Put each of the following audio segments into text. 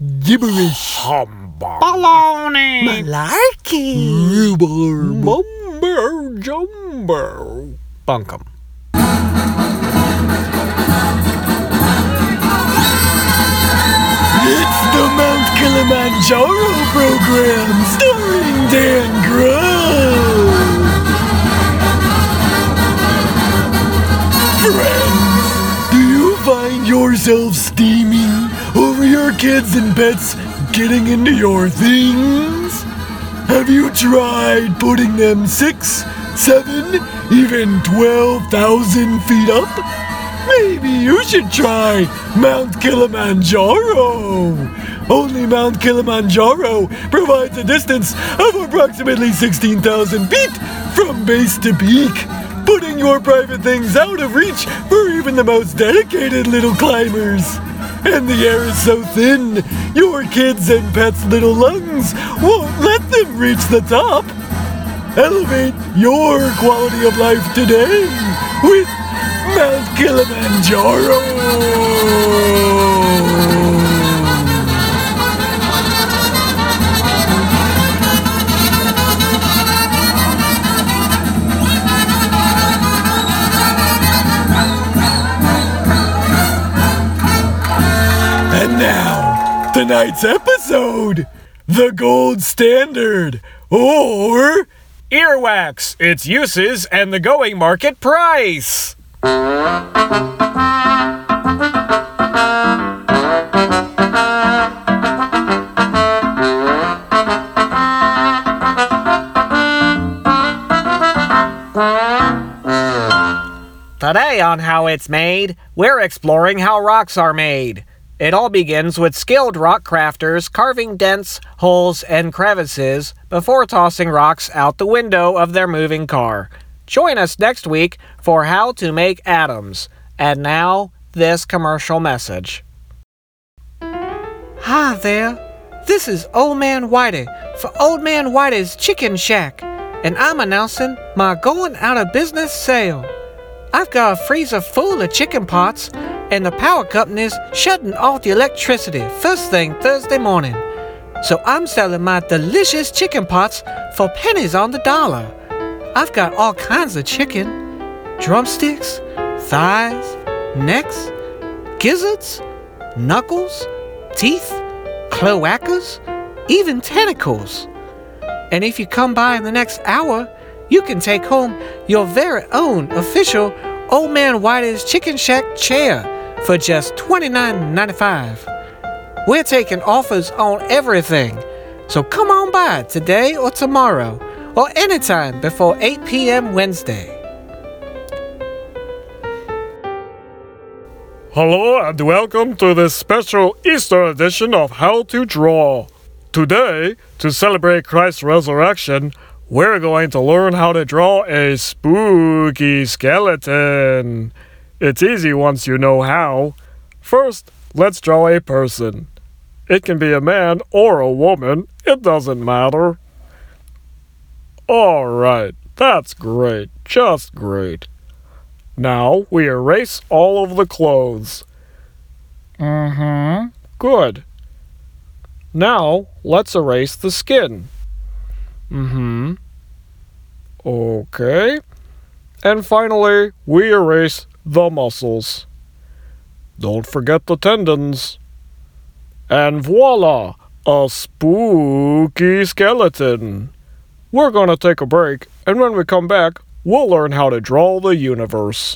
Gibberish. Humbug. Baloney. Malarkey. Rhubarb. Mumbo jumbo. Bunkum. It's the Mount Kilimanjaro program starring Dan Grow. Friends, do you find yourself steaming over your kids and pets getting into your things? Have you tried putting them 6, 7, even 12,000 feet up? Maybe you should try Mount Kilimanjaro. Only Mount Kilimanjaro provides a distance of approximately 16,000 feet from base to peak, putting your private things out of reach for even the most dedicated little climbers. And the air is so thin, your kids' and pets' little lungs won't let them reach the top. Elevate your quality of life today with Mount Kilimanjaro. And now, tonight's episode, the gold standard, or Earwax, its uses, and the going market price. Today on How It's Made, we're exploring how rocks are made. It all begins with skilled rock crafters carving dents, holes, and crevices before tossing rocks out the window of their moving car. Join us next week for How to Make Atoms. And now, this commercial message. Hi there. This is Old Man Whitey for Old Man Whitey's Chicken Shack, and I'm announcing my going out of business sale. I've got a freezer full of chicken pots, and the power company's shutting off the electricity first thing Thursday morning. So I'm selling my delicious chicken pots for pennies on the dollar. I've got all kinds of chicken: drumsticks, thighs, necks, gizzards, knuckles, teeth, cloacas, even tentacles. And if you come by in the next hour, you can take home your very own official Old Man Whitey's Chicken Shack chair for just $29.95. We're taking offers on everything, so come on by today or tomorrow, or anytime before 8 p.m. Wednesday. Hello and welcome to this special Easter edition of How to Draw. Today, to celebrate Christ's resurrection, we're going to learn how to draw a spooky skeleton. It's easy once you know how. First, let's draw a person. It can be a man or a woman, it doesn't matter. Alright, that's great, just great. Now we erase all of the clothes. Good. Now let's erase the skin. Okay. And finally, we erase the muscles. Don't forget the tendons. And voila! A spooky skeleton. We're gonna take a break, and when we come back, we'll learn how to draw the universe.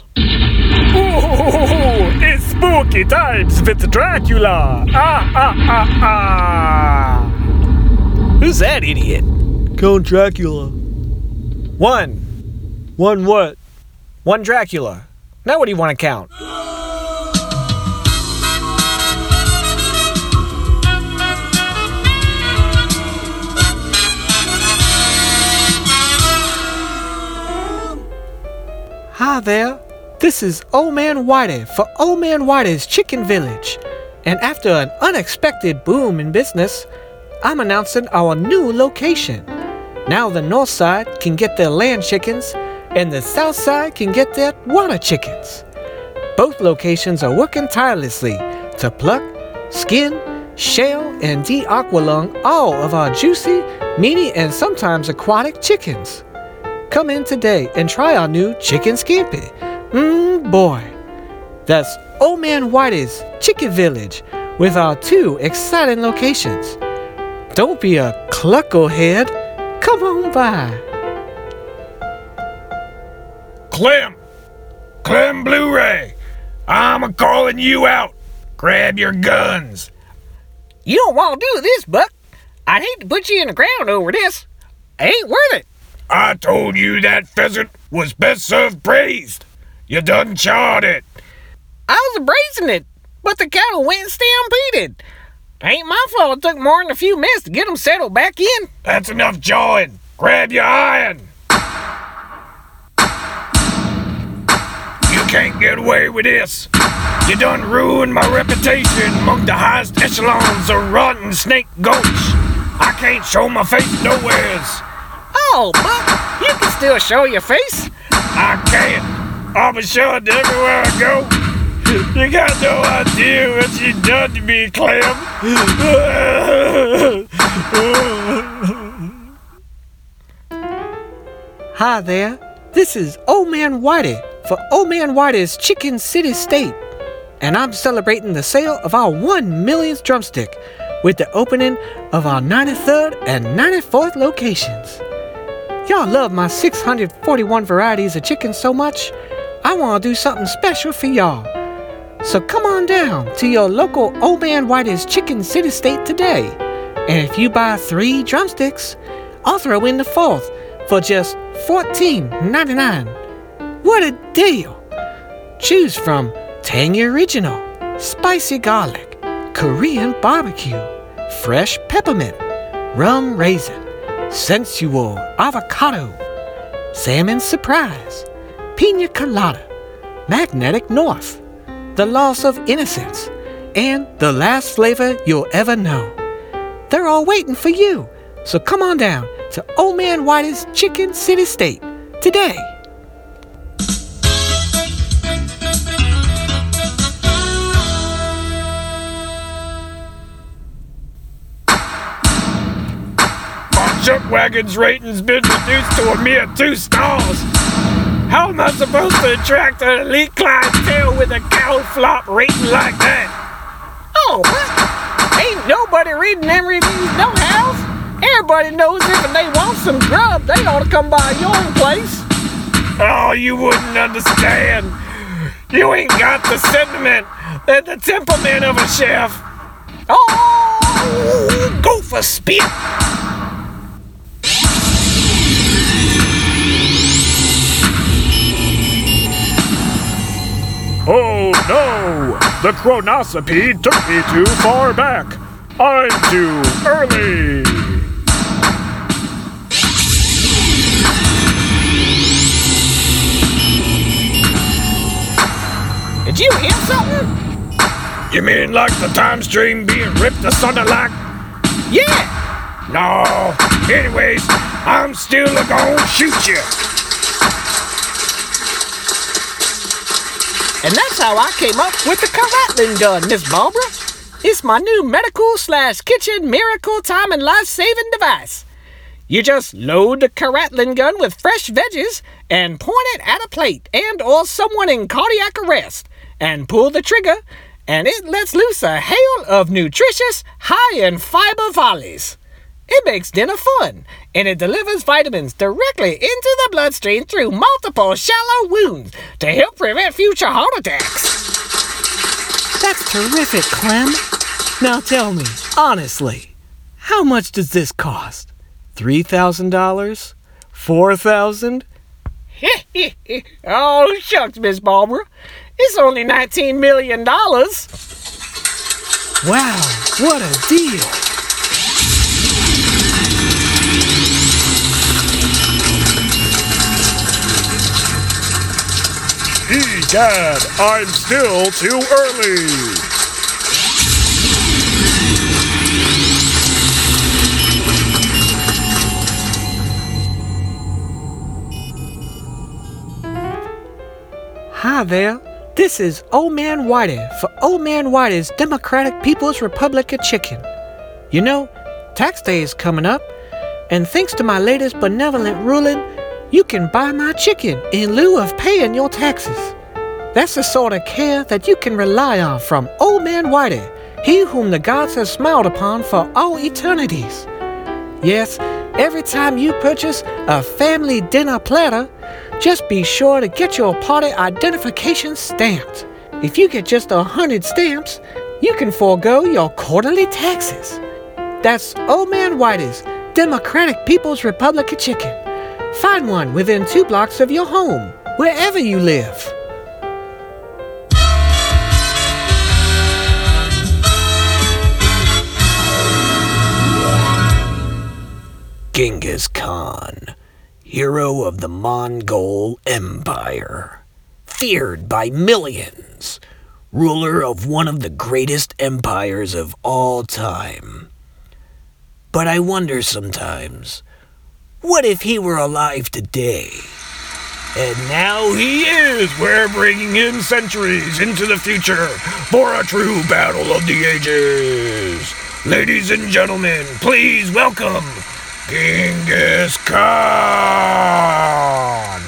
Ooh, it's spooky times with Dracula! Who's that idiot? Count Dracula. One. One what? One Dracula. Now what do you want to count? Hi there. This is Old Man Whitey for Old Man Whitey's Chicken Village. And after an unexpected boom in business, I'm announcing our new location. Now the north side can get their land chickens, and the south side can get their water chickens. Both locations are working tirelessly to pluck, skin, shell, and de-aqualung all of our juicy, meaty, and sometimes aquatic chickens. Come in today and try our new chicken scampi. Boy. That's Old Man Whitey's Chicken Village with our 2 exciting locations. Don't be a clucklehead. Come on by. Clem Blu-ray, I'm a-calling you out. Grab your guns. You don't want to do this, Buck. I'd hate to put you in the ground over this. Ain't worth it. I told you that pheasant was best served braised. You done chawed it. I was braising it, but the cattle went stampeded. Ain't my fault it took more than a few minutes to get them settled back in. That's enough jawing. Grab your iron. You can't get away with this. You done ruined my reputation among the highest echelons of rotten snake gulch. I can't show my face nowheres. Oh, Buck, you can still show your face. I can't. I'll be showing everywhere I go. You got no idea what you done to me, Clem. Hi there. This is Old Man Whitey for Old Man Whitey's Chicken City State. And I'm celebrating the sale of our 1 millionth drumstick with the opening of our 93rd and 94th locations. Y'all love my 641 varieties of chicken so much, I want to do something special for y'all. So come on down to your local Old Man Whitey's Chicken City State today. And if you buy 3 drumsticks, I'll throw in the 4th for just $14.99. What a deal! Choose from tangy original, spicy garlic, Korean barbecue, fresh peppermint, rum raisin, sensual avocado, salmon surprise, pina colada, magnetic north, the loss of innocence, and the last flavor you'll ever know. They're all waiting for you, so come on down to Old Man Whitey's Chicken City State today. My chuck wagon's rating's been reduced to a mere 2 stars. How am I supposed to attract an elite clientele with a cow flop rating like that? Oh, Buck, ain't nobody reading them reviews no house. Everybody knows if they want some grub, they ought to come by your place. Oh, you wouldn't understand. You ain't got the sentiment and the temperament of a chef. Oh, go for spit. Oh no! The chronoscopy took me too far back. I'm too early. Did you hear something? You mean like the time stream being ripped asunder like? Yeah. No. Anyways, I'm still gonna shoot you. And that's how I came up with the Caratling gun, Miss Barbara. It's my new medical/kitchen miracle time and life-saving device. You just load the Caratling gun with fresh veggies and point it at a plate and or someone in cardiac arrest and pull the trigger, and it lets loose a hail of nutritious, high-in-fiber volleys. It makes dinner fun, and it delivers vitamins directly into the bloodstream through multiple shallow wounds to help prevent future heart attacks. That's terrific, Clem. Now tell me, honestly, how much does this cost? $3,000? $4,000? Oh, shucks, Miss Barbara. It's only $19 million. Wow, what a deal! Egad, I'm still too early. Hi there, This is Old Man Whitey for Old Man Whitey's Democratic People's Republic of Chicken. You know, tax day is coming up, and thanks to my latest benevolent ruling, you can buy my chicken in lieu of paying your taxes. That's the sort of care that you can rely on from Old Man Whitey, he whom the gods have smiled upon for all eternities. Yes, every time you purchase a family dinner platter, just be sure to get your party identification stamped. If you get just 100 stamps, you can forego your quarterly taxes. That's Old Man Whitey's Democratic People's Republic of Chicken. Find one within 2 blocks of your home, wherever you live. Genghis Khan, hero of the Mongol Empire, feared by millions, ruler of one of the greatest empires of all time. But I wonder sometimes, what if he were alive today? And now he is. We're bringing him centuries into the future for a true battle of the ages. Ladies and gentlemen, please welcome Genghis Khan.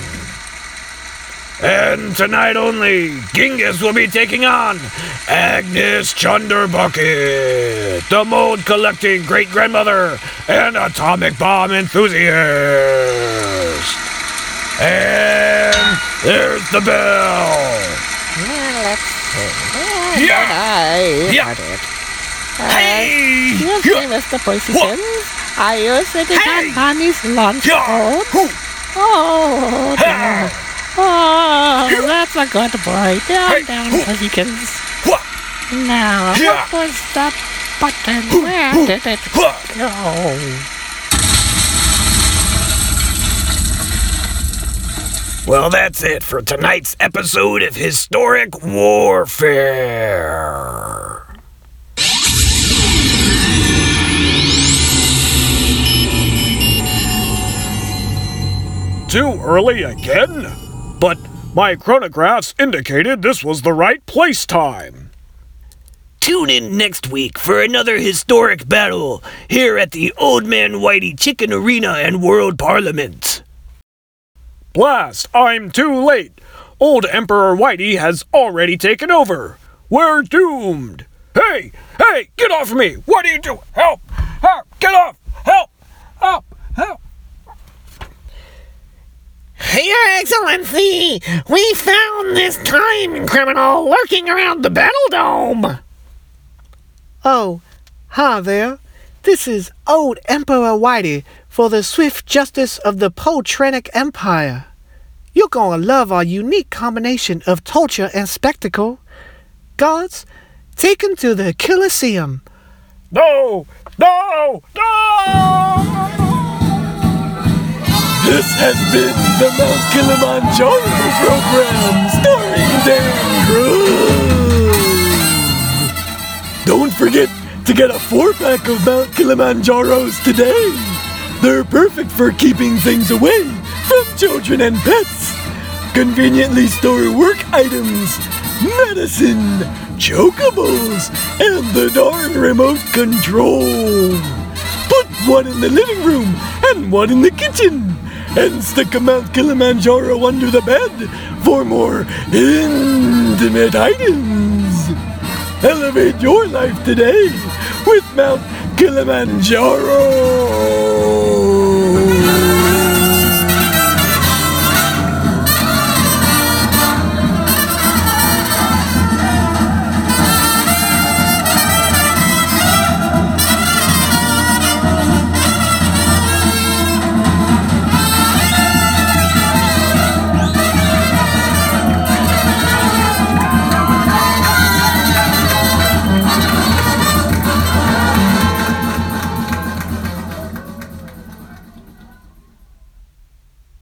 And tonight only, Genghis will be taking on Agnes Chunderbucket, the mold-collecting great-grandmother and atomic bomb enthusiast. And there's the bell. Well, let's see. Yeah. Got it. Hey. Excuse me, Mr. Pussykin. Are you sitting on Mommy's lunch coat? Oh, dear. Oh, that's a good boy. Down, Pussykins. Now, what was that button? Where did it go? Well, that's it for tonight's episode of Historic Warfare. Too early again? But my chronographs indicated this was the right place time. Tune in next week for another historic battle here at the Old Man Whitey Chicken Arena and World Parliament. Blast, I'm too late. Old Emperor Whitey has already taken over. We're doomed. Hey, get off me. What are you doing? Help, get off. Help. Your Excellency, we found this time criminal lurking around the battle dome. Oh, hi there. This is Old Emperor Whitey for the swift justice of the Poltrenic Empire. You're gonna love our unique combination of torture and spectacle. Guards, take him to the Colosseum. No! This has been the Mount Kilimanjaro program, starring Dan Grove. Don't forget to get a 4-pack of Mount Kilimanjaros today. They're perfect for keeping things away from children and pets. Conveniently store work items, medicine, chocobos, and the darn remote control. Put one in the living room and one in the kitchen. And stick a Mount Kilimanjaro under the bed for more intimate items. Elevate your life today with Mount Kilimanjaro.